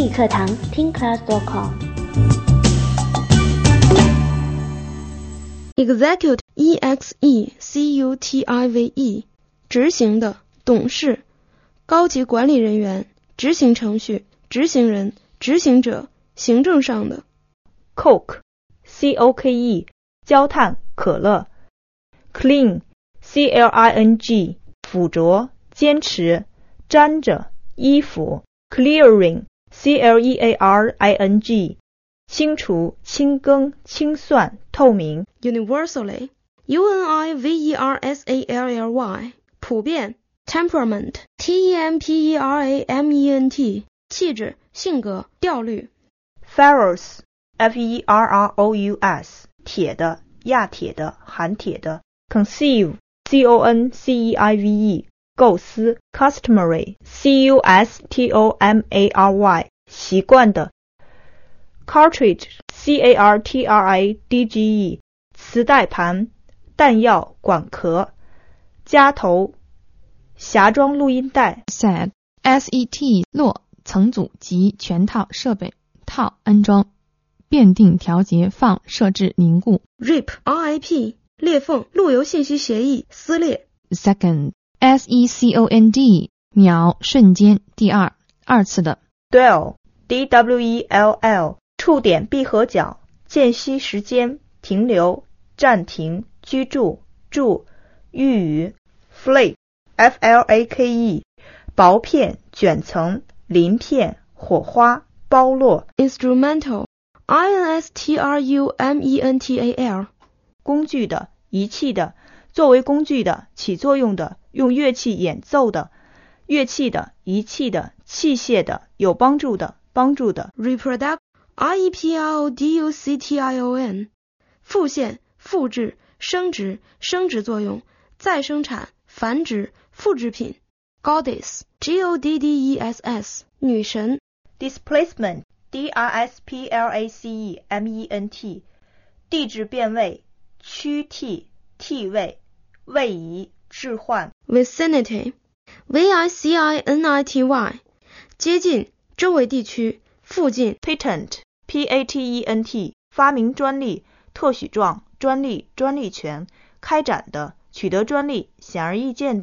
英语课堂听 class.com。 Executive EXECUTIVE 执行的、董事、高级管理人员、执行程序、执行人、执行者、行政上的。 Coke COKE 焦炭、可乐。Clean CLING 附着、坚持、沾着、衣服。Clearing CLEARING 清除、清更、清算、透明。 Universally UNIVERSALLY 普遍。Temperament TEMPERAMENT 气质、性格、调律。 Ferrous FERROUS 铁的、亚铁的、含铁的。Conceive CONCEIVE 构思。Customary CUSTOMARY 习惯的。Cartridge CARTRIDGE 磁带盘、弹药、管壳。夹头、匣装录音带。 Set SET 落层组及全套设备套安装变定调节放设置凝固。 RIP RIP 裂缝路由信息协议撕裂。 Second SECOND 秒瞬间第二次的。 Dwell DWELL 触点闭合角间隙时间停留暂停居住住寓语。Flake FLAKE 薄片卷层鳞片火花包络。 Instrumental INSTRUMENTAL 工具的仪器的作为工具的起作用的用乐器演奏的乐器的仪器的器械的有帮助的帮助的。 Reproduction REPRODUCTION 复现复制生殖生殖作用再生产繁殖复制品。Goddess GODDESS 女神。 Displacement DISPLACEMENT 地质变位区替替位位移置换。 Vicinity VICINITY 接近周围地区附近。 Patent PATENT 发明专利特许状专利专利权开展的取得专利显而易见